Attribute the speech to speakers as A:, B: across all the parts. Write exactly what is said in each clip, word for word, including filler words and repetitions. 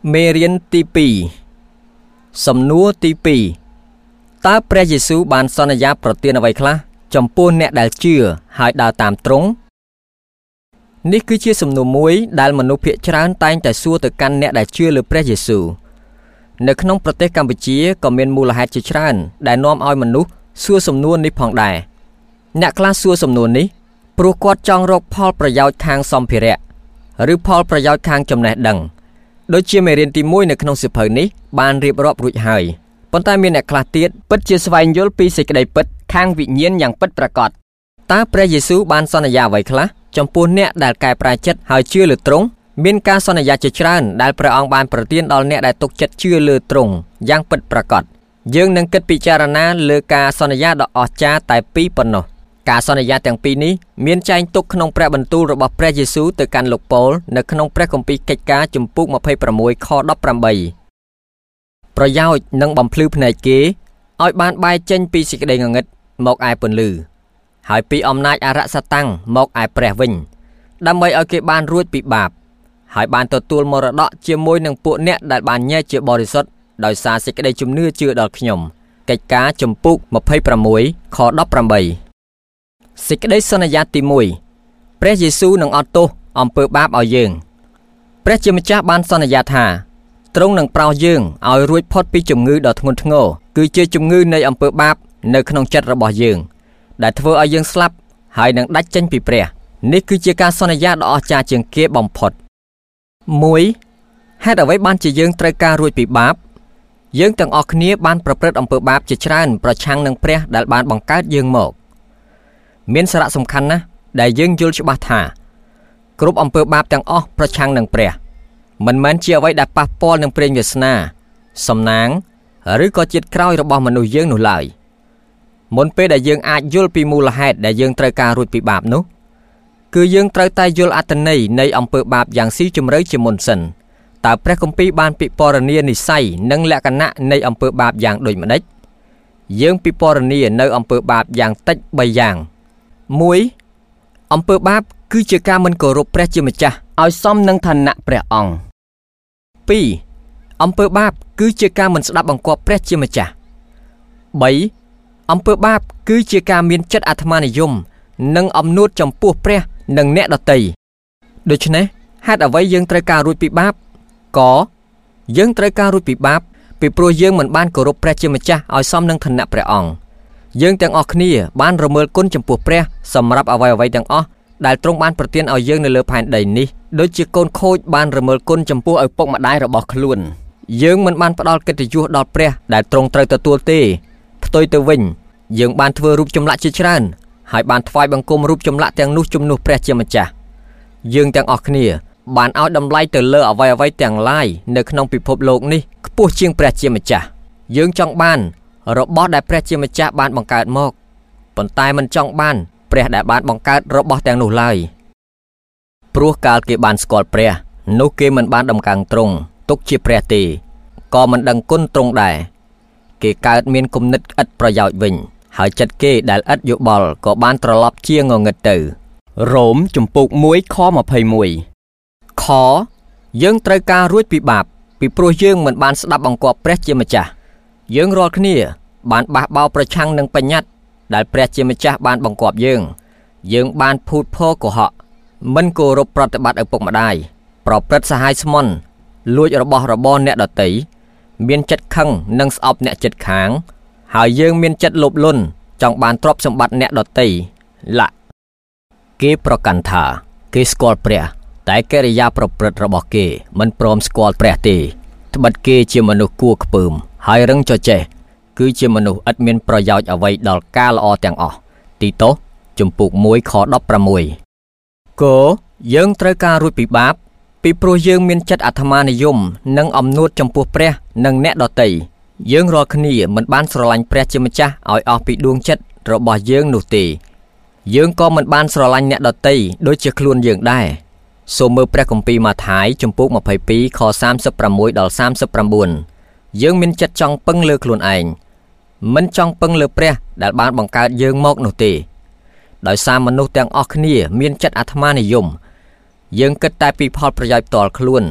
A: មេរៀនទីពីរសំណួរទីពីរតើព្រះយេស៊ូវបានសន្យាប្រទានអ្វីខ្លះចំពោះអ្នកដែលជឿហើយដើរតាមទ្រង់នេះគឺជាសំណួរមួយដែលមនុស្សភាគច្រើនតែងតែសួរទៅកាន់អ្នកដែលជឿលើព្រះយេស៊ូវនៅក្នុងប្រទេសកម្ពុជាក៏មានមូលហេតុជាច្រើនដែលនាំឲ្យមនុស្សសួរសំណួរនេះផងដែរអ្នកខ្លះសួរសំណួរនេះព្រោះគាត់ចង់រកផលប្រយោជន៍ខាងសម្ភារៈឬផលប្រយោជន៍ខាងចំណេះដឹងដូចជាមេរៀនទីមួយនៅក្នុងសៀវភៅនេះបានរៀបរាប់រួចហើយប៉ុន្តែមានអ្នកខ្លះទៀតពិតជាស្វែងយល់ពីសេចក្តីពិតខាងវិញ្ញាណយ៉ាងពិតប្រាកដតើព្រះយេស៊ូវបានសន្យាអ្វីខ្លះចំពោះអ្នកដែលកែប្រែចិត្តហើយជឿលើទ្រង់មានការសន្យាជាច្រើនដែលព្រះអង្គបានប្រទានដល់អ្នកដែលទុកចិត្តជឿលើទ្រង់យ៉ាងពិតប្រាកដយើងនឹងគិតពិចារណាលើការសន្យាដ៏អស្ចារ្យតែពីរប៉ុណ្ណោះការសន្យាទាំងពីរនេះមានចែងទុកក្នុងព្រះបន្ទូលរបស់ព្រះយេស៊ូវទៅកាន់លោកប៉ូលនៅក្នុងព្រះគម្ពីរកិច្ចការជំពូកម្ភៃប្រាំមួយខដប់ប្រាំបីប្រយោជន៍និងបំភ្លឺភ្នែកគេឲ្យបានបែកចេញពីសេចក្តីងងឹតមកឯពន្លឺហើយពីអំណាចអរិយសតាំងមកឯព្រះវិញដើម្បីឲ្យគេបានរួចពីបាបហើយបានទទួលមរតកជាមួយនឹងពួកអ្នកដែលបានញែកជាបរិសុទ្ធដោយសារសេចក្តីជំនឿជឿដល់ខ្ញុំកិច្ចការជំពូកម្ភៃប្រាំមួយខដប់ប្រាំបីសេចក្តីសន្យាទីមួយព្រះយេស៊ូវនឹងអត់ទោសអំពើបាបឲ្យយើងព្រះជាម្ចាស់បានសន្យាថាទ្រង់នឹងប្រោសយើងឲ្យរួចផុតពីជំងឺដ៏ធ្ងន់ធ្ងរគឺជាជំងឺនៃអំពើបាបនៅក្នុងចិត្តរបស់យើងដែលធ្វើឲ្យយើងស្លាប់ហើយនឹងដាច់ចេញពីព្រះនេះគឺជាការសន្យាដ៏អស្ចារ្យជាងគេបំផុតមួយហេតុអ្វីបានជាយើងត្រូវការរួចពីបាបយើងទាំងអស់គ្នាបានប្រព្រឹត្តអំពើបាបជាច្រើនប្រឆាំងនឹងព្រះដែលបានបង្កើតយើងមកមានសារៈសំខាន់ណាស់ដែលយើងយល់ច្បាស់ថាគ្រប់អំពើបាបទាំងអស់ប្រឆាំងនឹងព្រះមិនមែនជាអ្វីដែលប៉ះពាល់នឹងព្រេងវាសនាសំណាងឬក៏ជាតិក្រោយរបស់មនុស្សយើងនោះឡើយមុនពេលដែលយើងអាចយល់ពីមូលហេតុដែលយើងត្រូវការរួចពីបាបនោះគឺយើងត្រូវតែយល់អត្ថន័យនៃអំពើបាបយ៉ាងស៊ីជម្រៅជាមុនសិនតើព្រះគម្ពីរបានពិពណ៌នានិស្ស័យនិងលក្ខណៈនៃអំពើបាបយ៉ាងដូចម្តេចយើងពិពណ៌នានៅអំពើបាបយ៉ាងតិចបីយ៉ាងមួយអំពើបាបគឺជាការមិនគោរពព្រះជាម្ចាស់ឲ្យសមនឹងឋានៈព្រះអង្គពីរអំពើបាបគឺជាការមិនស្ដាប់បង្គាប់ព្រះជាម្ចាស់បីអំពើបាបគឺជាការមានចិត្តអាត្មានិយមនិងអំនួតចំពោះព្រះនិងអ្នកដទៃដូច្នេះហេតុអ្វីយើងត្រូវការរួចពីបាបកយើងត្រូវការរួចពីបាបពីព្រោះយើងមិនបានគោរពព្រះជាម្ចាស់ឲ្យសមនឹងឋានៈព្រះអង្គយើងទាំងអស់គ្នាបានរមើលគុណចំពោះព្រះសម្រាប់អ្វីអ្វីទាំងអស់ដែលទ្រង់បានប្រទានឲ្យយើងនៅលើផែនដីនេះដូចជាកូនខូចបានរមើលគុណចំពោះឪពុកម្ដាយរបស់ខ្លួនយើងមិនបានផ្ដល់កិត្តិយសដល់ព្រះដែលទ្រង់ត្រូវទទួលទេផ្ទុយទៅវិញយើងបានធ្វើរូបចម្លាក់ជាច្រើនហើយបានថ្វាយបង្គំរូបចម្លាក់ទាំងនោះជំនួសព្រះជាម្ចាស់យើងទាំងអស់គ្នាបានឲ្យតម្លៃទៅលើអ្វីអ្វីទាំងឡាយនៅក្នុងពិភពលោកនេះខ្ពស់ជាងព្រះជាម្ចាស់យើងចង់បានរបស់ដែលព្រះជាម្ចាស់បានបង្កើតមកប៉ុន្តែមិនចង់បានព្រះដែលបានបង្កើតរបស់ទាំងនោះឡើយព្រោះកាលគេបានស្គាល់ព្រះនោះគេមិនបានដំកើងទ្រង់ទុកជាព្រះទេក៏មិនដឹងគុណទ្រង់ដែរគេកើតមានគំនិតឥតប្រយោជន៍វិញហើយចិត្តគេដែលឥតយោបល់ក៏បានត្រឡប់ជាងងឹតទៅរ៉ូមជំពូកមួយខម្ភៃមួយខយើងត្រូវការរួចពីបាបពីព្រោះយើងមិនបានស្ដាប់បង្គាប់ព្រះជាម្ចាស់យើងរាល់គ្នាបានបះបោរប្រឆាំងនឹងបញ្ញត្តិដែលព្រះជាម្ចាស់បានបង្គាប់យើងយើងបានភូតភរកុហកមិនគោរពប្រតិបត្តិឪពុកម្ដាយប្រព្រឹត្តសាហាយស្មន់លួចរបស់របរអ្នកដទៃមានចិត្តខឹងនិងស្អប់អ្នកជិតខាងហើយយើងមានចិត្តលោភលន់ចង់បានទ្រព្យសម្បត្តិអ្នកដទៃឡាគេប្រកាន់ថាគេស្គាល់ព្រះតែកិរិយាប្រព្រឹត្តរបស់គេមិនព្រមស្គាល់ព្រះទេត្បិតគេជាមនុស្សគួរខ្ពើមហើយរឹងចចេះគឺជាមនុស្សឥតមានប្រយោជន៍អ្វីដល់ការល្អទាំងអស់ទីតូសជំពូកមួយខដប់ប្រាំមួយគោយើងត្រូវការរួចពីបាបពីព្រោះយើងមានចិត្តអាត្មានិយមនិងអំនួតចំពោះព្រះនិងអ្នកដទៃយើងរាល់គ្នាមិនបានស្រឡាញ់ព្រះជាម្ចាស់ឲ្យអស់ពីដួងចិត្តរបស់យើងនោះទេយើងក៏មិនបានស្រឡាញ់អ្នកដទៃដូចជាខ្លួនយើងដែរសូមមើលព្រះគម្ពីរម៉ាថាយជំពូកម្ភៃពីរខសាមសិបប្រាំមួយដល់សាមសិបប្រាំបួនយើងមានចិត្តចង់ពឹងលើខ្លួនឯងមិនចង់ពឹងលើព្រះដែលបានបង្កើតយើងមកនោះទេដោយសារមនុស្សទាំងអស់គ្នាមានចិត្តអាត្មានិយមយើងគិតតែពីផលប្រយោជន៍ផ្ទាល់ខ្លួន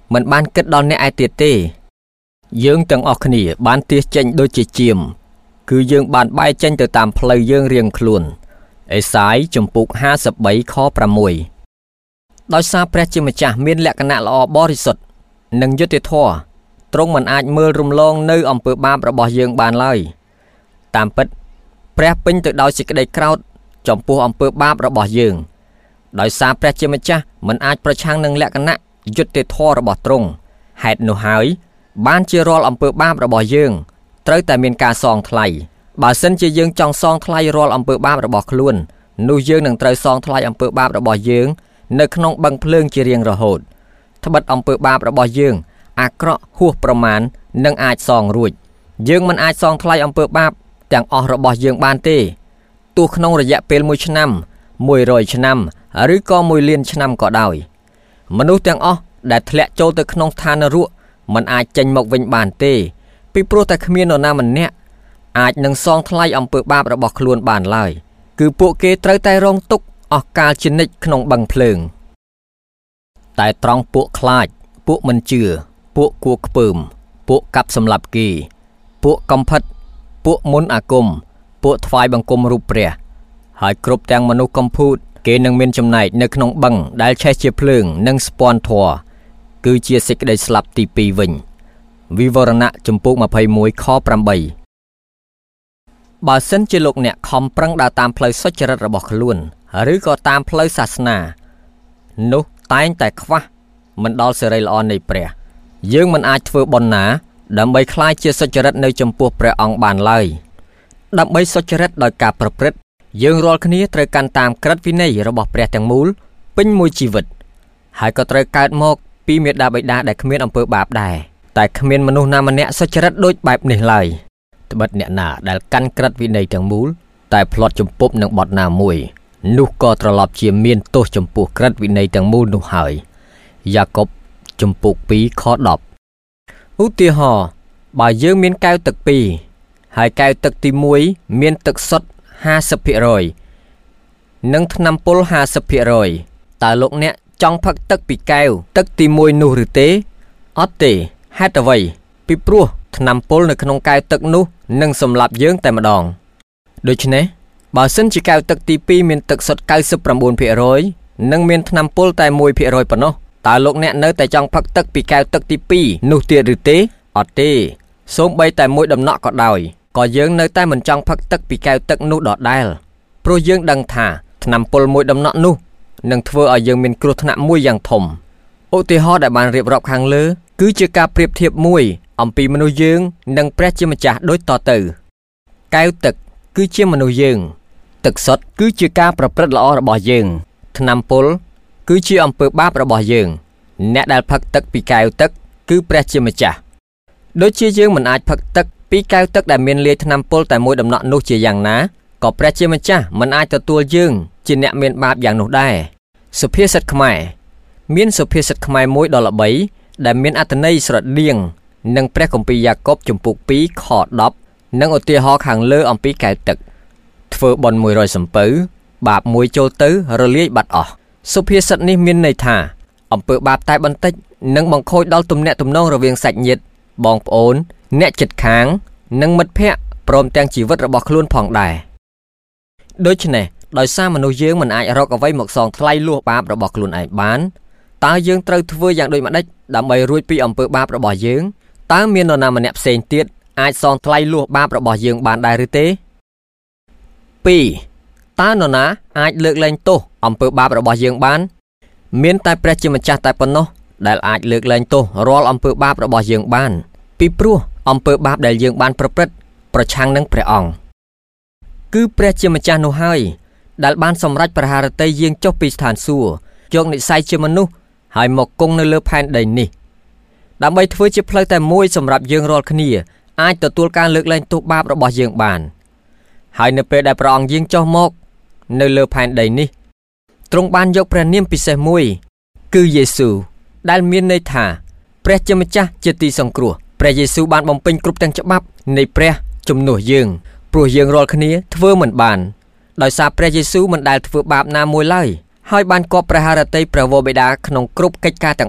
A: មិនបានគិតដល់អ្នកឯទៀតទេយើងទាំងអស់គ្នាបានទាសចេញដូចជាជាមគឺយើងបានបែកចេញទៅតាមផ្លូវយើងរៀងខ្លួនអេសាយជំពូកห้าสิบสามខប្រាំមួយ ដោយសារព្រះជាម្ចាស់មានលក្ខណៈល្អបរិសុទ្ធនិងយុត្តិធម៌ទ្រង់មិនអាចមើលរំលងនៅអំពើបាបរបស់យើងបានឡើយតាមពិតព្រះពេញទៅដោយសេចក្តីក្រោធចំពោះអំពើបាបរបស់យើងដោយសារព្រះជាម្ចាស់មិនអាចប្រឆាំងនឹងលក្ខណៈយុត្តិធម៌របស់ទ្រង់ហេតុនោះហើយបានជារាល់អំពើបាបរបស់យើងត្រូវតែមានការសងថ្លៃបើសិនជាយើងចង់សងថ្លៃរាល់អំពើបាបរបស់ខ្លួននោះយើងនឹងត្រូវសងថ្លៃអំពើបាបរបស់យើងនៅក្នុងបឹងភ្លើងជារៀងរហូតត្បិតអំពើបាបរបស់យើងអាក្រក់ហួសប្រមាណនឹងអាចសងរួចយើងមិនអាចសងថ្លៃអំពើបាបទាំងអស់របស់យើងបានទេទោះក្នុងរយៈពេលមួយឆ្នាំមួយរយឆ្នាំឬក៏មួយលានឆ្នាំក៏ដោយមនុស្សទាំងអស់ដែលធ្លាក់ចូលទៅក្នុងស្ថាននរកមិនអាចចេញមកវិញបានទេពីព្រោះតែគ្មាននរណាម្នាក់អាចនឹងសងថ្លៃអំពើបាបរបស់ខ្លួនបានឡើយគឺពួកគេត្រូវតែរងទុក្ខអស់កាលជានិច្ចក្នុងបឹងភ្លើងតែត្រង់ពួកខ្លាចពួកមិនជឿពួកគួខ្ពើមពួកកាប់សម្លាប់គេពួកកំផិតពួកមុនអាគមពួកថ្វាយបង្គំរូបព្រះហើយគ្រប់ទាំងមនុស្សកំពូតគេនឹងមានចំណែកនៅក្នុងបឹងដែលឆេះជាភ្លើងនិងស្ពាន់ធម៌គឺជាសេចក្តីស្លាប់ទីពីរវិញវិវរណៈជំពូកยี่สิบเอ็ดខប្រាំបីបើសិនជាលោកអ្នកខំប្រឹងដើរតាមផ្លូវសុចរិតរបស់ខ្លួនឬក៏តាមផ្លូវសាសនានោះតែងតែខ្វះមិនដល់សេរីល្អនៃព្រះយើងមិនអាចធ្វើបុណ្យណាដើម្បីក្លាយជាសុចរិតនៅចំពោះព្រះអង្គបានឡើយដើម្បីសុចរិតដោយការប្រព្រឹត្តយើងរាល់គ្នាត្រូវកាន់តាមក្រឹតវិន័យរបស់ព្រះទាំងមូលពេញមួយជីវិតហើយក៏ត្រូវកើតមកពីមាតាបិតាដែលគ្មានអំពើបាបដែរតែគ្មានមនុស្សណាម្នាក់សុចរិតដូចបែបនេះឡើយត្បិតអ្នកណាដែលកាន់ក្រឹតវិន័យទាំងមូលតែផ្លត់ជំពប់នឹងបទណាមួយនោះក៏ត្រឡប់ជាមានទោសចំពោះក្រឹតវិន័យទាំងមូលនោះហើយយ៉ាកុបជំពូកពីរខដប់ឧទាហរណ៍បើយើងមានកែវទឹកពីរហើយកែវទឹកទីមួយមានទឹកសុទ្ធห้าสิบភាគរយនិងថ្នាំពុលห้าสิบភាគរយតើលោកអ្នកចង់ផឹកទឹកពីកែវទឹកទីមួយនោះឬទេអត់ទេហេតុអ្វីពីព្រោះថ្នាំពុលនៅក្នុងកែវទឹកនោះនឹងសម្លាប់យើងតែម្ដងដូច្នេះបើសិនជាកែវទឹកទីពីរមានទឹកសុទ្ធ九十九ភាគរយនិងមានថ្នាំពុលតែមួយភាគរយប៉ុណ្ណោះតើលោកអ្នកនៅតែចង់ផឹកទឹកពីកែវទឹកទីពីរនោះទៀតឬទេអត់ទេសូម្បីតែមួយដំណក់ក៏ដោយក៏យើងនៅតែមិនចង់ផឹកទឹកពីកែវទឹកនោះដដែលព្រោះយើងដឹងថាថ្នាំពុលមួយដំណក់នោះនឹងធ្វើឲ្យយើងមានគ្រោះថ្នាក់មួយយ៉ាងធំឧទាហរណ៍ដែលបានរៀបរាប់ខាងលើគឺជាការប្រៀបធៀបមួយអំពីមនុស្សយើងនិងព្រះជាម្ចាស់ដូចតទៅកែវទឹកគឺជាមនុស្សយើងទឹកសុទ្ធគឺជាការប្រព្រឹត្តល្អរបស់យើងថ្នាំពុលគឺជាអំពើបាបរបស់យើងអ្នកដែលផឹកទឹកពីកែវទឹកគឺព្រះជាម្ចាស់ដូចជាយើងមិនអាចផឹកទឹកពីកែវទឹកដែលមានលាយថ្នាំពុលតែមួយដំណក់នោះជាយ៉ាងណាក៏ព្រះជាម្ចាស់មិនអាចទទួលយើងជាអ្នកមានបាបយ៉ាងនោះដែរសុភាសិតខ្មែរមានសុភាសិតខ្មែរមួយដ៏ល្បីដែលមានអត្ថន័យស្រដៀងនឹងព្រះគម្ពីរយ៉ាកុបជំពូកពីរខដប់និងឧទាហរណ៍ខាងលើអំពីកែវទឹកធ្វើបុណ្យមួយរយសំពៅបាបមួយចូលទៅរលាយបាត់អស់សុភាសិតនេះមានន័យថាអំពើបាបតែបន្តិចនឹងបង្ខូចដល់ទំនាក់ទំនងរវាងសាច់ញាតិបងប្អូនអ្នកជិតខាងនិងមិត្តភ័ក្តិព្រមទាំងជីវិតរបស់ខ្លួនផងដែរដូច្នេះដោយសារមនុស្សយើងមិនអាចរកអ្វីមកសងថ្លៃលួសបាបរបស់ខ្លួនឯងបានតើយើងត្រូវធ្វើយ៉ាងដូចម្តេចដើម្បីរួចពីអំពើបាបរបស់យើងតើមាននរណាម្នាក់ផ្សេងទៀតអាចសងថ្លៃលួសបាបរបស់យើងបានដែរឬទេពីរតើនរណាអាចលើកលែងទោសអំពើបាបរបស់យើងបានមានតែព្រះជាម្ចាស់តែប៉ុណ្ណោះដែលអាចលើកលែងទោសរាល់អំពើបាបរបស់យើងបានពីព្រោះអំពើបាបដែលយើងបានប្រព្រឹត្តប្រឆាំងនឹងព្រះអង្គគឺព្រះជាម្ចាស់នោះហើយដែលបានសម្រេចប្រហារតីយាងចុះពីស្ថានសួគ៌យកនិស្ស័យជាមនុស្សហើយមកគង់នៅលើផែនដីនេះដើម្បីធ្វើជាផ្លូវតែមួយសម្រាប់យើងរាល់គ្នាអាចទទួលការលើកលែងទោសបាបរបស់យើងបានហើយនៅពេលដែលព្រះអង្គយាងចុះមកនៅលើផែនដីនេះទ្រង់បានយកព្រះនាមពិសេសមួយគឺយេស៊ូវដែលមានន័យថាព្រះជាម្ចាស់ជាទីសង្គ្រោះព្រះយេស៊ូវបានបំពេញគ្រប់ទាំងច្បាប់នៃព្រះជំនួសយើងព្រោះយើងរាល់គ្នាធ្វើមិនបានដោយសារព្រះយេស៊ូវមិនដែលធ្វើបាបណាមួយឡើយហើយបានគប់ព្រះハរតីព្រះវរបិតាក្នុងគ្រប់កិច្ចការទាំងអស់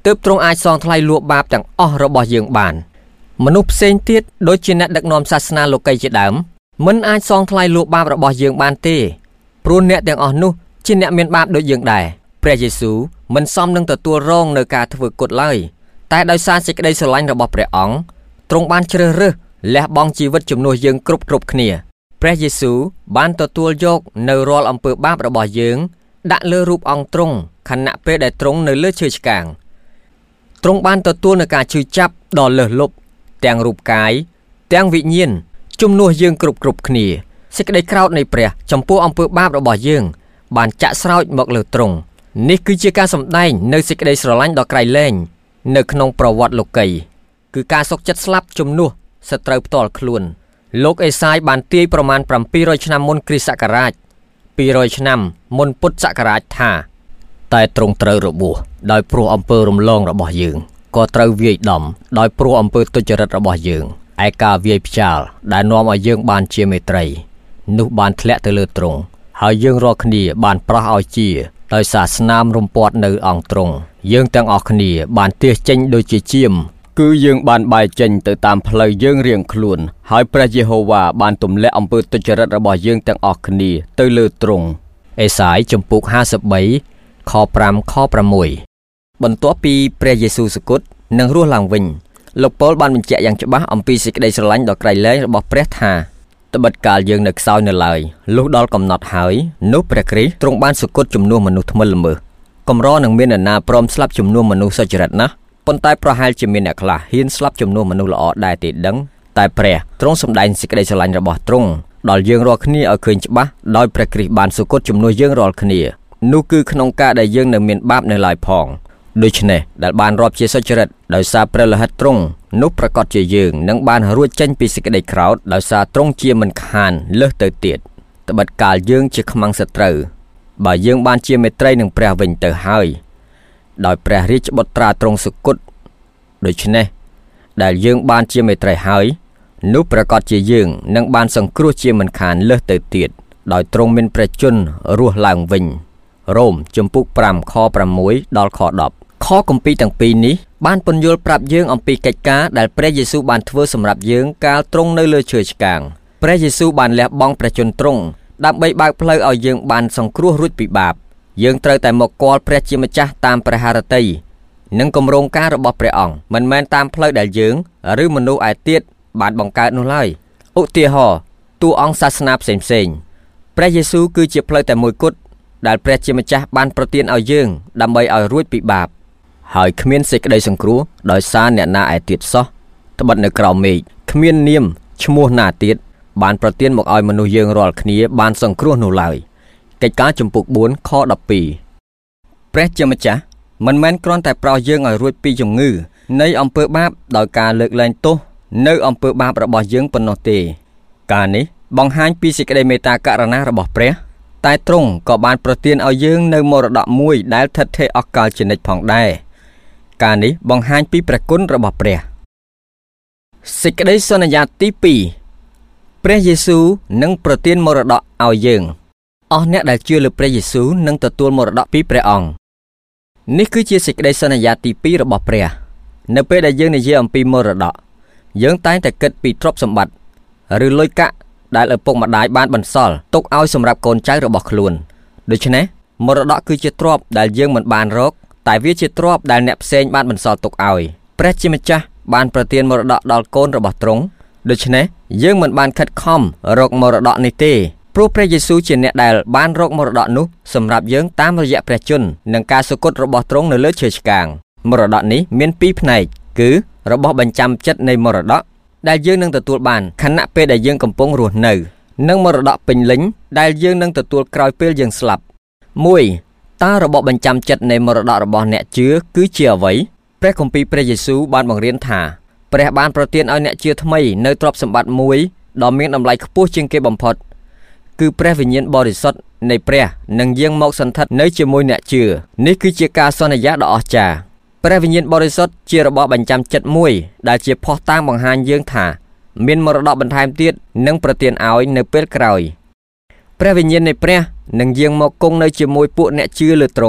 A: ទើបទ្រង់អាចសងថ្លៃលួចបាបទាំងអស់របស់យើងបានមនុស្សផ្សេងទៀតដូចជាអ្នកដឹកនាំសាសនាលោកីជាដើមមិនអាចសងថ្លៃលួចបាបរបស់យើងបានទេព្រោះអ្នកទាំងអស់នោះជាអ្នកមានបាបដូចយើងដែរព្រះយេស៊ូវមិនសមនឹងទទួលរងនៅការធ្វើគុតឡើយតែដោយសារសេចក្តីស្រឡាញ់របស់ព្រះអង្គទ្រង់បានជ្រើសរើសលះបង់ជីវិតជំនួសយើងគ្រប់គ្រប់គ្នាព្រះយេស៊ូវបានទទួលយកនៅរាល់អំពើបាបរបស់យើងដាក់លើរូបអង្គទ្រង់ខណៈពេលដែលទ្រង់នៅលើឈើឆ្កាងទ្រង់បានទទួលនូវការឈឺចាប់ដ៏លើសលប់ទាំងរូបកាយទាំងវិញ្ញាណជំនួសយើងគ្រប់គ្រប់គ្នាសេចក្តីក្រោធនៃព្រះចំពោះអំពើបាបរបស់យើងបានចាក់ស្រោចមកលើទ្រង់នេះគឺជាការសម្ដែងនៅសេចក្តីស្រឡាញ់ដ៏ក្រៃលែងនៅក្នុងប្រវត្តិលោកីគឺការសុខចិត្តស្លាប់ជំនួសសត្រូវផ្ទាល់ខ្លួនលោកអេសាយបានទាយប្រមាណbảyរយឆ្នាំមុនគ្រិស្តសករាជពីររយឆ្នាំមុនពុទ្ធសករាជថាតែទ្រង់ត្រូវរបួសដោយព្រោះអំពើរំលងរបស់យើងក៏ត្រូវវាយដំដោយព្រោះអំពើទុច្ចរិតរបស់យើងឯការវាយផ្ចាលដែលនាំឲ្យយើងបានជាមេត្រីនោះបានធ្លាក់ទៅលើទ្រង់ហើយយើងរាល់គ្នាបានប្រោះឲ្យជាដោយសារស្នាមរំពាត់នៅអង្គទ្រង់យើងទាំងអស់គ្នាបានទះចេញដូចជាជាមគឺយើងបានបែកចេញទៅតាមផ្លូវយើងរៀងខ្លួនហើយព្រះយេហូវ៉ាបានទម្លាក់អំពើទុច្ចរិតរបស់យើងទាំងអស់គ្នាទៅលើទ្រង់អេសាយជំពូកห้าสิบสามខ5ខ6បន្ទាប់ពីព្រះយេស៊ូវសុគតនិងរស់ឡើងវិញលោកប៉ូលបានបញ្ជាក់យ៉ាងច្បាស់អំពីសេចក្តីស្រឡាញ់ដ៏ក្រៃលែងរបស់ព្រះថាត្បិតកាលយើងនៅខ្សោយនៅឡើយលុះដល់កំណត់ហើយនោះព្រះគ្រីស្ទទ្រង់បានសុគតជំនួសមនុស្សថ្មិលល្មើសកម្រនឹងមាននរណាព្រមស្លាប់ជំនួសមនុស្សសុចរិតណាស់ប៉ុន្តែប្រហែលជាមានអ្នកខ្លះហ៊ានស្លាប់ជំនួសមនុស្សល្អដែរទេដឹងតែព្រះទ្រង់សម្ដែងសេចក្តីស្រឡាញ់របស់ទ្រង់ដល់យើងរាល់គ្នាឲ្យឃើញច្បាស់ដោយព្រះគ្រីស្ទបានសុគតជំនួសយើងរាល់គ្នានោះគឺក្នុងការដែលយើងនៅមានបាបនៅឡើយផងដូច្នេះដែលបានរាប់ជាសុចរិតដោយសារព្រះលោហិតទ្រង់នោះប្រកាសជាយើងនឹងបានរួចចេញពីសេចក្តីក្រោធដោយសារទ្រង់ជាមិនខានលើសទៅទៀតត្បិតកាលយើងជាខ្មាំងសត្រូវបើយើងបានជាមេត្រីនឹងព្រះវិញទៅហើយដោយព្រះរាជបុត្រាទ្រង់សុគតដូច្នេះដែលយើងបានជាមេត្រីហើយនោះប្រកាសជាយើងនឹងបានសង្គ្រោះជាមិនខានលើសទៅទៀតដោយទ្រង់មានព្រះជន្មរស់ឡើងវិញរ៉ូមជំពូក5ខ6ដល់ខ10ខគម្ពីរទាំងពីរនេះបានពន្យល់ប្រាប់យើងអំពីកិច្ចការដែលព្រះយេស៊ូវបានធ្វើសម្រាប់យើងកាលទ្រង់នៅលើឈើឆ្កាងព្រះយេស៊ូវបានលះបង់ព្រះជន្មទ្រង់ដើម្បីបើកផ្លូវឲ្យយើងបានសង្គ្រោះរួចពីបាបយើងត្រូវតែមកគាល់ព្រះជាម្ចាស់តាមព្រះハរតីនិងគម្រោងការរបស់ព្រះអង្គមិនមែនតាមផ្លូវដែលយើងឬមនុស្សឯទៀតបានបង្កើតនោះឡើយឧទាហរណ៍តួអង្គសាសនាផ្សេងផ្សេងព្រះយេស៊ូវគឺជាផ្លូវតែមួយគត់ដែលព្រះជាម្ចាស់បានប្រទានឲ្យយើងដើម្បីឲ្យរួចពីបាបហើយគ្មានសេចក្តីសង្គ្រោះដោយសារអ្នកណាឯទៀតសោះត្បិតនៅក្រោមមេឃគ្មាននាមឈ្មោះណាទៀតបានប្រទានមកឲ្យមនុស្សយើងរាល់គ្នាបានសង្គ្រោះនោះឡើយកិច្ចការជំពូក4ខ12ព្រះជាម្ចាស់មិនមែនគ្រាន់តែប្រោសយើងឲ្យរួចពីជំងឺនៃអំពើបាបដោយការលើកលែងទោសនៅអំពើបាបរបស់យើងប៉ុណ្ណោះទេការនេះបង្ហាញពីសេចក្តីមេត្តាករុណារបស់ព្រះតែទ្រង់ក៏បានប្រទានឲ្យយើងនៅមរតកមួយដែលឋិតថេរអស់កលជានិច្ចផងដែរការនេះបង្ហាញពីព្រះគុណរបស់ព្រះសេចក្តីសន្យាទីពីរព្រះយេស៊ូវនឹងប្រទានមរតកឲ្យយើងអស់អ្នកដែលជឿលើព្រះយេស៊ូវនឹងទទួលមរតកពីព្រះអង្គនេះគឺជាសេចក្តីសន្យាទីពីររបស់ព្រះនៅពេលដែលយើងនិយាយអំពីមរតកយើងតែងតែគិតពីទ្រព្យសម្បត្តិឬលុយកាក់ដែលឪពុកម្ដាយបានបន្សល់ទុកឲ្យសម្រាប់កូនចៅរបស់ខ្លួនដូច្នេះមរតកគឺជាទ្រព្យដែលយើងមិនបានរកតែវាជាទ្រព្យដែលអ្នកផ្សេងបានបន្សល់ទុកឲ្យព្រះជាម្ចាស់បានប្រទានមរតកដល់កូនរបស់ទ្រង់ដូច្នេះយើងមិនបានខិតខំរកមរតកនេះទេព្រោះព្រះយេស៊ូវជាអ្នកដែលបានរកមរតកនោះសម្រាប់យើងតាមរយៈព្រះជន្មនិងការសុគតរបស់ទ្រង់នៅលើឈើឆ្កាងមរតកនេះមានពីរផ្នែកគឺរបស់បញ្ចាំចិត្តនៃមរតកដែលយើងនឹងទទួលបានខណៈពេលដែលយើងកំពុងរស់នៅនិងមរតកពេញលេញដែលយើងនឹងទទួលក្រោយពេលយើងស្លាប់មួយតើរបបបញ្ចាំចិត្តនៃមរតករបស់អ្នកជឿគឺជាអ្វីព្រះគម្ពីរព្រះយេស៊ូវបានបង្រៀនថាព្រះបានប្រទានឲ្យអ្នកជឿថ្មីនៅទ្រព្យសម្បត្តិមួយដ៏មានតម្លៃខ្ពស់ជាងគេបំផុតគឺព្រះវិញ្ញាណបរិសុទ្ធនៃព្រះនឹងយាងមកសន្ធិដ្ឋនៅជាមួយអ្នកជឿនេះគឺជាការសន្យាដ៏អស្ចារ្យព្រះវិញ្ញាណបរិសុទ្ធជារបស់បញ្ចាំចិត្តមួយដែលជាភស្តុតាងបង្ហាញយើងថាមានមរតកបន្ថែមទៀតនឹងប្រទានឲ្យនៅពេលក្រោយព្រះវិញ្ញាណនៃព្រះនឹងយាងមកគង់នៅជាមួយពួកអ្នកជឿលើទ្រង់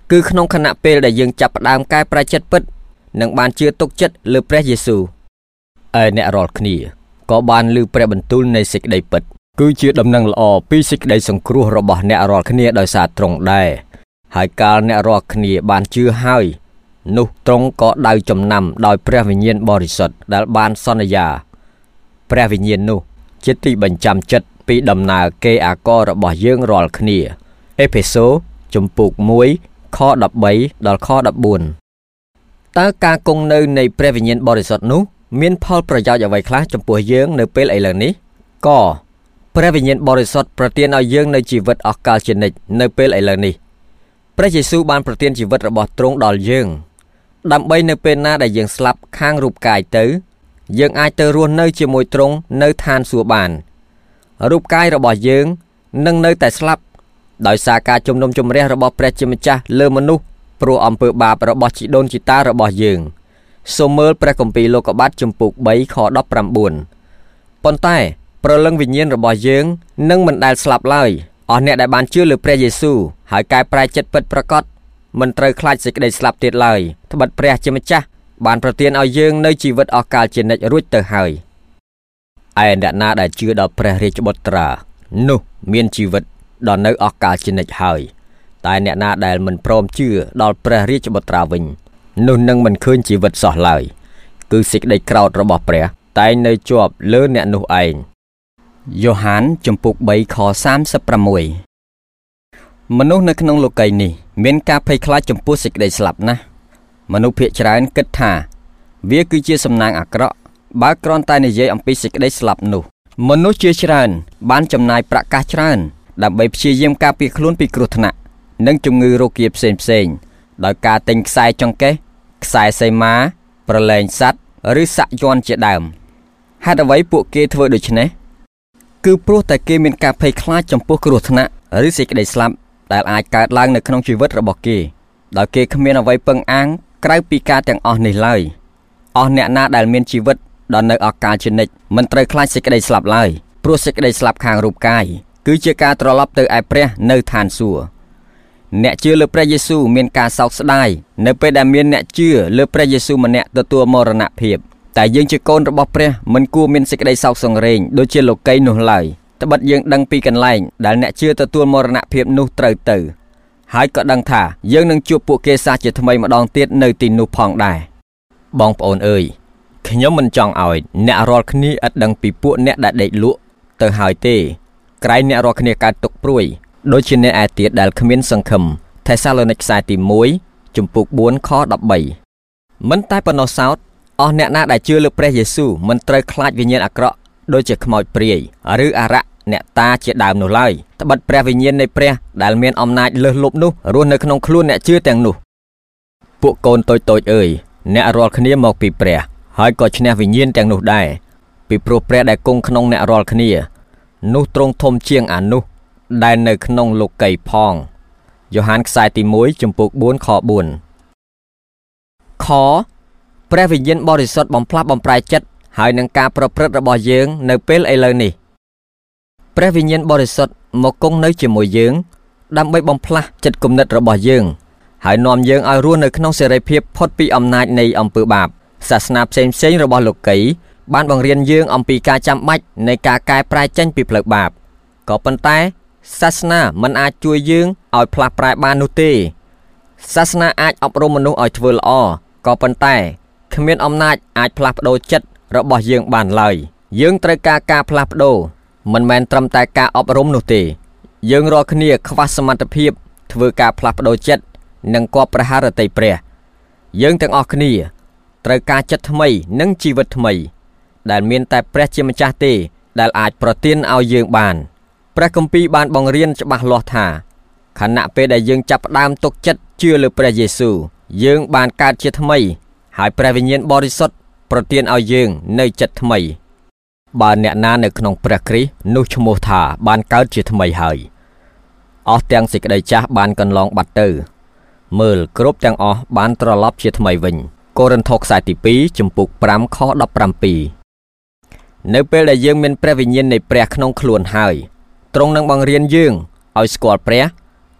A: គឺក្នុងខណៈពេលដែលយើងចាប់ផ្ដើមកែប្រែចិត្តពិតនិងបានជឿទុកចិត្តលើព្រះយេស៊ូវឯអ្នករាល់គ្នាក៏បានឮព្រះបន្ទូលនៃសេចក្តីពិតគឺជាដំណឹងល្អពីសេចក្តីសង្គ្រោះរបស់អ្នករាល់គ្នាដោយសារទ្រង់ដែរហើយកាលអ្នករាល់គ្នាបានជឿហើយនោះទ្រង់ក៏ដៅចំណាំដោយព្រះវិញ្ញាណបរិសុទ្ធដែលបានសន្យាព្រះវិញ្ញាណនោះជាទីបញ្ចាំចិត្តពីដំណើរគេអាកររបស់យើងរាល់គ្នាអេផេសូជំពូកមួយខដប់បីដល់ខដប់បួនតើការគង់នៅនៃព្រះវិញ្ញាណបរិសុទ្ធនោះមានផលប្រយោជន៍អ្វីខ្លះចំពោះយើងនៅពេលឥឡូវនេះកព្រះវិញ្ញាណបរិសុទ្ធប្រទានឲ្យយើងនូវជីវិតអស់កលជានិច្ចនៅពេលឥឡូវនេះព្រះយេស៊ូវបានប្រទានជីវិតរបស់ទ្រង់ដល់យើងដើម្បីនៅពេលណាដែលយើងស្លាប់ខាងរូបកាយទៅយើងអាចទៅរស់នៅជាមួយទ្រង់នៅឋានសួគ៌បានរូបកាយរបស់យើងនឹងនៅតែស្លាប់ដោយសារការជំនុំជម្រះរបស់ព្រះជាម្ចាស់លើមនុស្សព្រោះអំពើបាបរបស់ជីដូនជីតារបស់យើងសូមមើលព្រះគម្ពីរលោកុបាទជំពូកបីខដប់ប្រាំបួនប៉ុន្តែព្រលឹងវិញ្ញាណរបស់យើងនឹងមិនដែលស្លាប់ឡើយអស់អ្នកដែលបានជឿលើព្រះយេស៊ូវហើយកែប្រែចិត្តពិតប្រាកដមិនត្រូវខ្លាចសេចក្តីស្លាប់ទៀតឡើយត្បិតព្រះជាម្ចាស់បានប្រទានឲ្យយើងនៅជីវិតអស់កលជានិច្ចរួចទៅហើយឯអ្នកណាដែលជឿដល់ព្រះរាជបុត្រានោះមានជីវិតដល់នៅអស់កលជានិច្ចហើយតែអ្នកណាដែលមិនព្រមជឿដល់ព្រះរាជបុត្រាវិញនោះនឹងមិនឃើញជីវិតសោះឡើយគឺសេចក្តីក្រោធរបស់ព្រះតែងនៅជាប់លើអ្នកនោះឯងយ៉ូហានជំពូកបីខសាមសិបប្រាំមួយមនុស្សនៅក្នុងលោកីយ៍នេះមានការភ័យខ្លាចចំពោះសេចក្តីស្លាប់ណាស់មនុស្សភាគច្រើនគិតថាវាគឺជាសំណាងអាក្រក់បើគ្រាន់តែនិយាយអំពីសេចក្តីស្លាប់នោះមនុស្សជាច្រើនបានចំណាយប្រាក់កាសច្រើនដើម្បីព្យាយាមការពារខ្លួនពីគ្រោះថ្នាក់និងជំងឺរោគាផ្សេងផ្សេងដោយការទិញខ្សែចង្កេះខ្សែសីមាប្រឡែងសัตว์ឬសាក់យ័ន្តជាដើមហេតុអ្វីពួកគេធ្វើដូច្នេះគឺព្រោះតែគេមានការភ័យខ្លាចចំពោះគ្រោះថ្នាក់ឬសេចក្តីស្លាប់ដែលអាចកើតឡើងនៅក្នុងជីវិតរបស់គេដោយគេគ្មានអ្វីពឹងអាងក្រៅពីការទាំងអស់នេះឡើយអស់អ្នកណាដែលមានជីវិតដល់នៅអកាលជានិច្ចមិនត្រូវខ្លាចសេចក្តីស្លាប់ឡើយព្រោះសេចក្តីស្លាប់ខាងរូបកាយគឺជាការត្រឡប់ទៅឯព្រះនៅឋានសួគ៌អ្នកជឿលើព្រះយេស៊ូវមានការសោកស្ដាយនៅពេលដែលមានអ្នកជឿលើព្រះយេស៊ូវម្នាក់ទទួលមរណភាពតែយើងជាកូនរបស់ព្រះមិនគួរមានសេចក្តីសោកសង្រេងដូចជាលោកីយ៍នោះឡើយត្បិតយើងដឹងពីកន្លែងដែលអ្នកជឿទទួលមរណភាពនោះត្រូវទៅហើយក៏ដឹងថាយើងនឹងជួបពួកគេសាជាថ្មីម្ដងទៀតនៅទីនោះផងដែរបងប្អូនអើយខ្ញុំមិនចង់ឲ្យអ្នករាល់គ្នាឥតដឹងពីពួកអ្នកដែលដេកលក់ទៅហើយទេក្រែងអ្នករាល់គ្នាកើតទុកព្រួយដូចជាអ្នកឯទៀតដែលគ្មានសង្ឃឹមថេសាឡូនីកខ្សែទីមួយជំពូកបួនខដប់បីមិនតែប៉ុណ្ណោះសោតអស់អ្នកណាដែលជឿលើព្រះយេស៊ូវមិនត្រូវខ្លាចវិញ្ញាណអាក្រក់ដូចជាខ្មោចព្រាយឬអារក្សអ្នកតាជាដើមនោះឡើយត្បិតព្រះវិញ្ញាណនៃព្រះដែលមានអំណាចលើសលប់នោះរស់នៅក្នុងខ្លួនអ្នកជឿទាំងនោះពួកកូនតូចតូចអើយអ្នករាល់គ្នាមកពីព្រះហើយក៏ឈ្នះវិញ្ញាណទាំងនោះដែរពីព្រោះព្រះដែលគង់ក្នុងអ្នករាល់គ្នានោះទ្រង់ធំជាងអានោះដែលនៅក្នុងលោកីយ៍ផងយ៉ូហានខ្សែទីមួយជំពូកបួនខបួនខព្រះវិញ្ញាណបរិសុទ្ធបំផ្លាស់បំប្រែចិត្តហើយនឹងការប្រព្រឹត្តរបស់យើងនៅពេលឥឡូវនេះព្រះវិញ្ញាណបរិសុទ្ធមកគង់នៅជាមួយយើងដើម្បីបំផ្លាស់ចិត្តគំនិតរបស់យើងហើយនាំយើងឲ្យរស់នៅក្នុងសេរីភាពផុតពីអំណាចនៃអំពើបាបសាសនាផ្សេងផ្សេងរបស់លោកីយ៍បានបង្រៀនយើងអំពីការចាំបាច់នៃការកែប្រែចេញពីផ្លូវបាបក៏ប៉ុន្តែសាសនាមិនអាចជួយយើងឲ្យផ្លាស់ប្រែបាននោះទេសាសនាអាចអប់រំមនុស្សឲ្យធ្វើល្អក៏ប៉ុន្តែគ្មានអំណាចអាចផ្លាស់ប្ដូរចិត្តរបស់យើងបានឡើយយើងត្រូវការការផ្លាស់ប្ដូរមិនមែនត្រឹមតែការអប់រំនោះទេយើងរាល់គ្នាខ្វះសមត្ថភាពធ្វើការផ្លាស់ប្ដូរចិត្តនិងគប់ព្រះハរតីព្រះយើងទាំងអស់គ្នាត្រូវការចិត្តថ្មីនិងជីវិតថ្មីដែលមានតែព្រះជាម្ចាស់ទេដែលអាចប្រទានឲ្យយើងបានព្រះគម្ពីរបានបង្រៀនច្បាស់លាស់ថាខណៈពេលដែលយើងចាប់ផ្ដើមទុកចិត្តជឿលើព្រះយេស៊ូវយើងបានកើតជាថ្មីហើយព្រះវិញ្ញាណបរិសុទ្ធប្រទានឲ្យយើងនៅចិត្តថ្មីបើអ្នកណានៅក្នុងព្រះគ្រីស្ទនោះឈ្មោះថាបានកើតជាថ្មីហើយអស់ទាំងសេចក្តីចាស់បានកន្លងបាត់ទៅមើលគ្រប់ទាំងអស់បានត្រឡប់ជាថ្មីវិញកូរិនថូសខ្សែទីពីរជំពូកប្រាំខដប់ប្រាំពីរនៅពេលដែលយើងមានព្រះវិញ្ញាណនៃព្រះក្នុងខ្លួនហើយទ្រង់នឹងបង្រៀនយើងឲ្យស្គាល់ព្រះ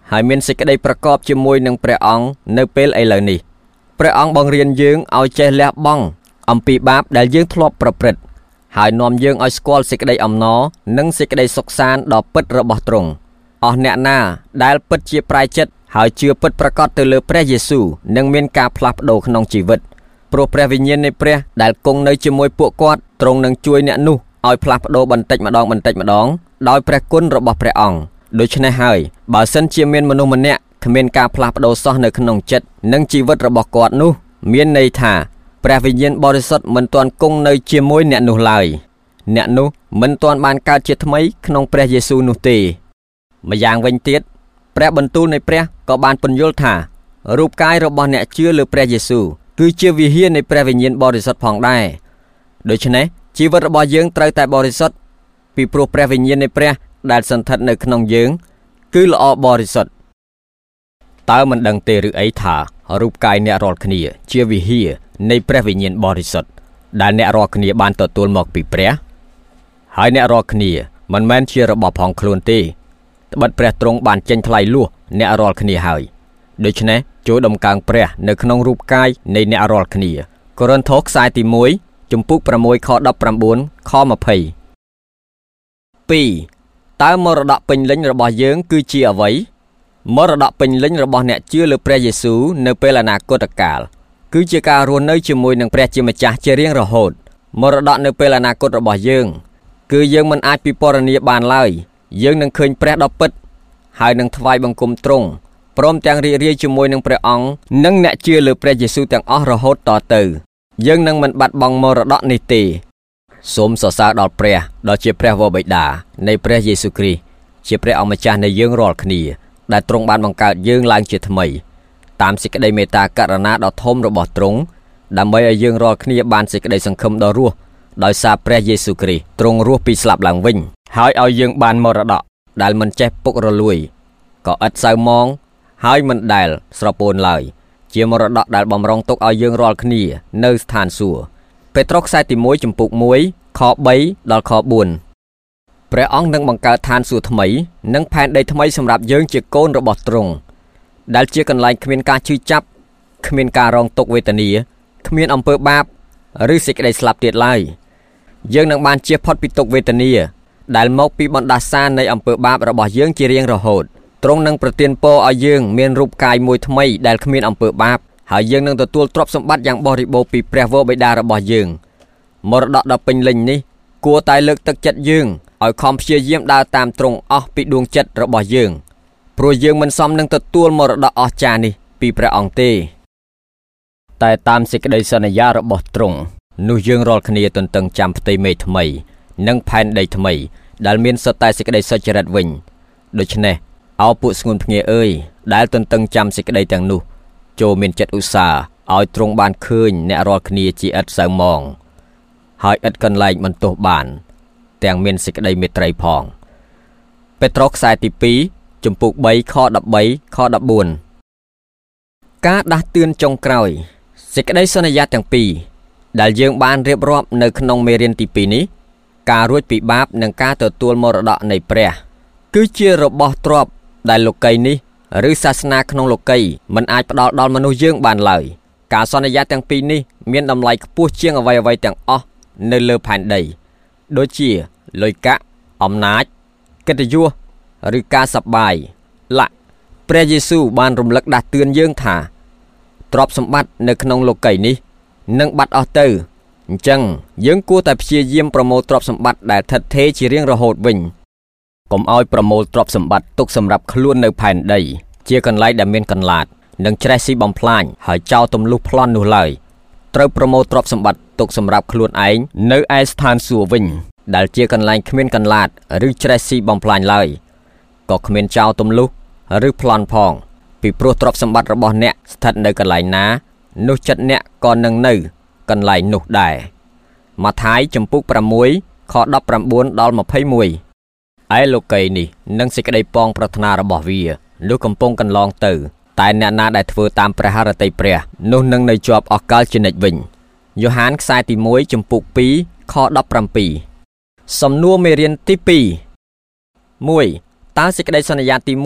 A: ហើយមានសេចក្តីប្រកបជាមួយនឹងព្រះអង្គនៅពេលឥឡូវនេះព្រះអង្គបង្រៀនយើងឲ្យចេះលះបង់អំពីបាបដែលយើងធ្លាប់ប្រព្រឹត្តហើយនាំយើងឲ្យស្គាល់សេចក្តីអំណរនិងសេចក្តីសុខសាន្តដ៏ពិតរបស់ទ្រង់អស់អ្នកណាដែលពិតជាប្រែចិត្តហើយជឿពិតប្រាកដទៅលើព្រះយេស៊ូវនឹងមានការផ្លាស់ប្ដូរក្នុងជីវិតព្រោះព្រះវិញ្ញាណនៃព្រះដែលគង់នៅជាមួយពួកគាត់ទ្រង់នឹងជួយអ្នកនោះឲ្យផ្លាស់ប្ដូរបន្តិចម្ដងបន្តិចម្ដងដោយព្រះគុណរបស់ព្រះអង្គដូច្នេះហើយបើសិនជាមានមនុស្សម្នាក់គ្មានការផ្លាស់ប្ដូរសោះនៅក្នុងចិត្តនិងជីវិតរបស់គាត់នោះមានន័យថាព្រះវិញ្ញាណបរិសុទ្ធមិនទាន់គង់នៅជាមួយអ្នកនោះឡើយអ្នកនោះមិនទាន់បានកើតជាថ្មីក្នុងព្រះយេស៊ូវនោះទេម្យ៉ាងវិញទៀតព្រះបន្ទូលនៃព្រះក៏បានពន្យល់ថារូបកាយរបស់អ្នកជឿលើព្រះយេស៊ូវគឺជាវិហារនៃព្រះវិញ្ញាណបរិសុទ្ធផងដែរដូច្នេះជីវិតរបស់យើងត្រូវតែបរិសុទ្ធពីព្រោះព្រះវិញ្ញាណនៃព្រះដែលសន្ធិដ្ឋនៅក្នុងយើងគឺល្អបរិសុទ្ធតើមិនដឹងទេឬអីថារូបកាយអ្នករាល់គ្នាជាវិហារនៃព្រះវិញ្ញាណបរិសុទ្ធដែលអ្នករាល់គ្នាបានទទួលមកពីព្រះហើយអ្នករាល់គ្នាមិនមែនជារបស់ផងខ្លួនទេត្បិតព្រះទ្រង់បានចេញថ្លៃលួសអ្នករាល់គ្នាហើយដូច្នេះចូលដំកើងព្រះនៅក្នុងរូបកាយនៃអ្នករាល់គ្នាកូរិនថូសខ្សែទីមួយជំពូក6ខដប់ប្រាំបួនខ២០ ពីរតើមរតកពេញលេញរបស់យើងគឺជាអ្វីមរតកពេញលេញរបស់អ្នកជឿលើព្រះយេស៊ូវនៅពេលអនាគតកាលគឺជាការរស់នៅជាមួយនឹងព្រះជាម្ចាស់ជារៀងរហូតមរតកនៅពេលអនាគតរបស់យើងគឺយើងមិនអាចពិពណ៌នាបានឡើយយើងនឹងឃើញព្រះដ៏ពិតហើយនឹងថ្វាយបង្គំទ្រង់ព្រមទាំងរីករាយជាមួយនឹងព្រះអង្គនិងអ្នកជឿលើព្រះយេស៊ូវទាំងអស់រហូតតទៅយើងនឹងមិនបាត់បង់មរតកនេះទេសូមសរសើរដល់ព្រះដ៏ជាព្រះវរបិតានៃព្រះយេស៊ូវគ្រីស្ទជាព្រះអម្ចាស់នៃយើងរាល់គ្នាដែលទ្រង់បានបង្កើតយើងឡើងជាថ្មីតាមសេចក្តីមេត្តាករុណាដ៏ធំរបស់ទ្រង់ដើម្បីឲ្យយើងរាល់គ្នាបានសេចក្តីសង្ឃឹមដ៏រស់ដោយសារព្រះយេស៊ូវគ្រីស្ទទ្រង់រស់ពីស្លាប់ឡើងវិញហើយឲ្យយើងបានមរតកដែលមិនចេះពុករលួយក៏ឥតសៅមងហើយមិនដែលស្រពោនឡើយជាមរតកដែលបំរុងទុកឲ្យយើងរាល់គ្នានៅស្ថានសួគ៌ពេត្រុសខ្សែទីមួយជំពូកមួយខបីដល់ខបួនព្រះអង្គនឹងបង្កើតឋានសួគ៌ថ្មីនិងផែនដីថ្មីសម្រាប់យើងជាកូនរបស់ទ្រង់ដែលជាកន្លែងគ្មានការឈឺចាប់គ្មានការរងទុក្ខវេទនាគ្មានអំពើបាបឬសេចក្តីស្លាប់ទៀតឡើយយើងនឹងបានជៀសផុតពីទុក្ខវេទនាដែលមកពីបណ្ដាសានៃអំពើបាបរបស់យើងជារៀងរហូតទ្រង់នឹងប្រទានពរឲ្យយើងមានរូបកាយមួយថ្មីដែលគ្មានអំពើបាបហើយយើងនឹងទទួលទ្រព្យសម្បត្តិយ៉ាងបរិបូរណ៍ពីព្រះវរបិតារបស់យើងមរតកដ៏ពេញលេញនេះគួរតែលើកទឹកចិត្តយើងឲ្យខំព្យាយាមដើរតាមទ្រង់អស់ពីដួងចិត្តរបស់យើងព្រោះយើងមិនសមនឹងទទួលមរតកអស្ចារ្យនេះពីព្រះអង្គទេតែតាមសេចក្តីសន្យារបស់ទ្រង់នោះយើងរាល់គ្នាទន្ទឹងចាំផ្ទៃមេឃថ្មីនិងផែនដីថ្មីដែលមានសុទ្ធតែសេចក្តីសុចរិតវិញដូច្នេះអោពួកស្ងួនភ្ងាអើយដែលទន្ទឹងចាំសេចក្តីទាំងនោះចូលមានចិត្តឧស្សាហ៍ឲ្យទ្រង់បានឃើញអ្នករាល់គ្នាជាឥតសៅមងហើយឥតកន្លែងបន្ទោសបានទាំងមានសេចក្តីមេត្រីផងពេត្រុសខ្សែទីពីរជំពូកបីខដប់បីខដប់បួនការដាស់តឿនចុងក្រោយសេចក្តីសន្យាទាំងពីរដែលយើងបានរៀបរាប់នៅក្នុងមេរៀនទីពីរនេះការរួចពីបាបនិងការទទួលមរតកនៃព្រះគឺជារបស់ទ្រព្យដែលលោកីយ៍នេះឬសាសនាក្នុងលោកីយ៍មិនអាចផ្ដល់ដល់មនុស្សយើងបានឡើយការសន្យាទាំងពីរនេះមានតម្លៃខ្ពស់ជាងអ្វីអ្វីទាំងអស់នៅលើផែនដីដូចជាលុយកាក់អំណាចកិត្តិយសឬការសប្បាយលក្ខព្រះយេស៊ូវបានរំលឹកដាស់តឿនយើងថាទ្រព្យសម្បត្តិនៅក្នុងលោកីយ៍នេះនឹងបាត់អស់ទៅអញ្ចឹងយើងគួរតែព្យាយាមប្រមូលទ្រព្យសម្បត្តិដែលឋិតថេរជារៀងរហូតវិញកុំឲ្យប្រមូលទ្រព្យសម្បត្តិទុកសម្រាប់ខ្លួននៅផែនដីជាកន្លែងដែលមានកន្លាតនិងច្រេះស៊ីបំផ្លាញហើយចោលទម្លុះប្លន់នោះឡើយត្រូវប្រមូលទ្រព្យសម្បត្តិទុកសម្រាប់ខ្លួនឯងនៅឯស្ថានសួគ៌វិញដែលជាកន្លែងគ្មានកន្លាតឬច្រេះស៊ីបំផ្លាញឡើយក៏គ្មានចោលទម្លុះឬប្លន់ផងពីព្រោះទ្រព្យសម្បត្តិរបស់អ្នកស្ថិតនៅកន្លែងណានោះចិត្តអ្នកក៏នឹងនៅកន្លែងនោះដែរម៉ាថាយជំពូក6ខដប់ប្រាំបួនដល់ម្ភៃមួយឯលោកីយ៍នេះនិងសេចក្តីពងប្រាថ្នារបស់វានោះកំពុងកន្លងទៅតែអ្នកណាដែលធ្វើតាមព្រះハរតីព្រះនោះនឹងនៅជាប់អស់កលជានិច្ចវិញយ៉ូហានខ្សែទីមួយជំពូកពីរខដប់ប្រាំពីរសំណួរមេរៀនទីពីរ មួយតើសេចក្តីសន្យាទីមួយ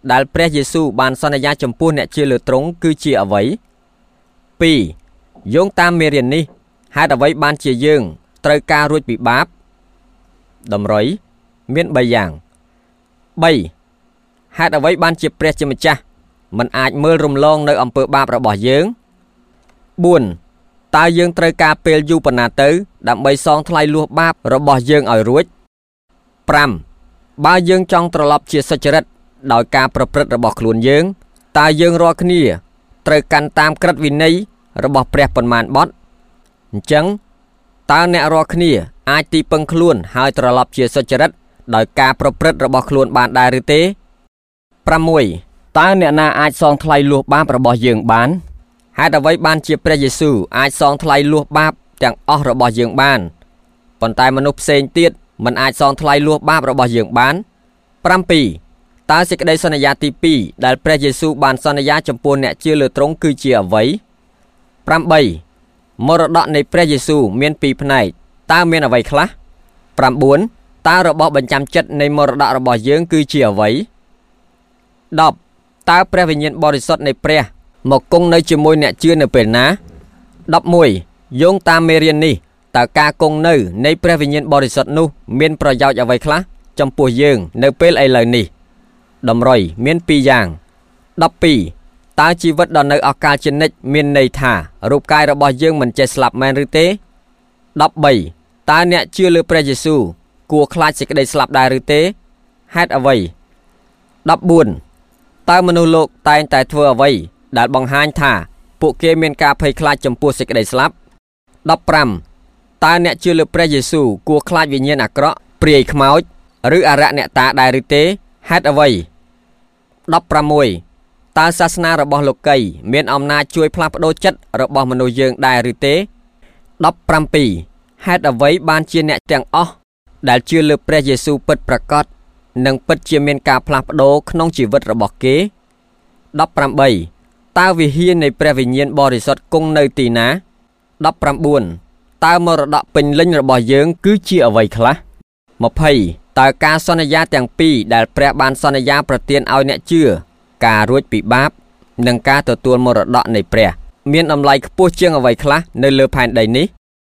A: ដែលព្រះយេស៊ូវបានសន្យាចំពោះអ្នកជឿលើទ្រង់គឺជាអ្វី ពីរ យោងតាមមេរៀននេះហេតុអ្វីបានជាយើងត្រូវការរួចពីបាបតម្រុយមានបីយ៉ាង បី ហេតុអ្វីបានជាព្រះជាម្ចាស់មិនអាចមើលរំលងនៅអំពើបាបរបស់យើង បួន តើយើងត្រូវការពេលយូរប៉ុណ្ណាទៅដើម្បីសងថ្លៃលួសបាបរបស់យើងឲ្យរួច ប្រាំ បើយើងចង់ត្រឡប់ជាសុចរិតដោយការប្រព្រឹត្តរបស់ខ្លួនយើងតើយើងរាល់គ្នាត្រូវកាន់តាមក្រឹតវិន័យរបស់ព្រះប៉ុន្មានបទអញ្ចឹងតើអ្នករាល់គ្នាអាចទីពឹងខ្លួនហើយត្រឡប់ជាសុចរិតដោយការប្រព្រឹត្តរបស់ខ្លួនបានដែរឬទេ ប្រាំមួយ តើអ្នកណាអាចសងថ្លៃលួសបាបរបស់យើងបានហេតុអ្វីបានជាព្រះយេស៊ូវអាចសងថ្លៃលួសបាបទាំងអស់របស់យើងបានប៉ុន្តែមនុស្សផ្សេងទៀតមិនអាចសងថ្លៃលួសបាបរបស់យើងបាន ប្រាំពីរ តើសេចក្តីសន្យាទីពីរដែលព្រះយេស៊ូវបានសន្យាចំពោះអ្នកជឿលើទ្រង់គឺជាអ្វី ប្រាំបី មរតកនៃព្រះយេស៊ូវមានពីរផ្នែកតើមានអ្វីខ្លះ ប្រាំបួន តើរបស់បញ្ចាំចិត្តនៃមរតករបស់យើងគឺជាអ្វី ដប់ តើព្រះវិញ្ញាណបរិសុទ្ធនៃព្រះមកគង់នៅជាមួយអ្នកជឿនៅពេលណា ដប់មួយ យោងតាមមេរៀននេះតើការគង់នៅនៃព្រះវិញ្ញាណបរិសុទ្ធនោះមានប្រយោជន៍អ្វីខ្លះចំពោះយើងនៅពេលឥឡូវនេះតម្រុយមានពីរយ៉ាង ដប់ពីរ តើជីវិតដ៏នៅអកាលជានិច្ចមានន័យថារូបកាយរបស់យើងមិនចេះស្លាប់មែនឬទេ ដប់បី តើអ្នកជឿលើព្រះយេស៊ូវគួរខ្លាចសេចក្តីស្លាប់ដែរឬទេហេតុអ្វី ដប់បួន តើមនុស្សលោកតែងតែធ្វើអ្វីដែលបង្ហាញថាពួកគេមានការភ័យខ្លាចចំពោះសេចក្តីស្លាប់ ដប់ប្រាំ តើអ្នកជឿលើព្រះយេស៊ូវគួរខ្លាចវិញ្ញាណអាក្រក់ព្រាយខ្មោចឬអារក្សអ្នកតាដែរឬទេហេតុអ្វី ដប់ប្រាំមួយ តើសាសនារបស់លោកីមានអំណាចជួយផ្លាស់ប្ដូរចិត្តរបស់មនុស្សយើងដែរឬទេ ដប់ប្រាំពីរ ហេតុអ្វីបានជាអ្នកទាំងអស់ដែលជឿលើព្រះយេស៊ូវពិតប្រាកដនិងពិតជាមានការផ្លាស់ប្ដូរក្នុងជីវិតរបស់គេ ដប់ប្រាំបី តើវិហារនៃព្រះវិញ្ញាណបរិសុទ្ធគង់នៅទីណា ដប់ប្រាំបួន តើមរតកពេញលេញរបស់យើងគឺជាអ្វីខ្លះ ម្ភៃ តើការសន្យាទាំងពីរដែលព្រះបានសន្យាប្រទានឲ្យអ្នកជឿការរួចពីបាបនិងការទទួលមរតកនៃព្រះមានតម្លៃខ្ពស់ជាងអ្វីខ្លះនៅលើផែនដីនេះ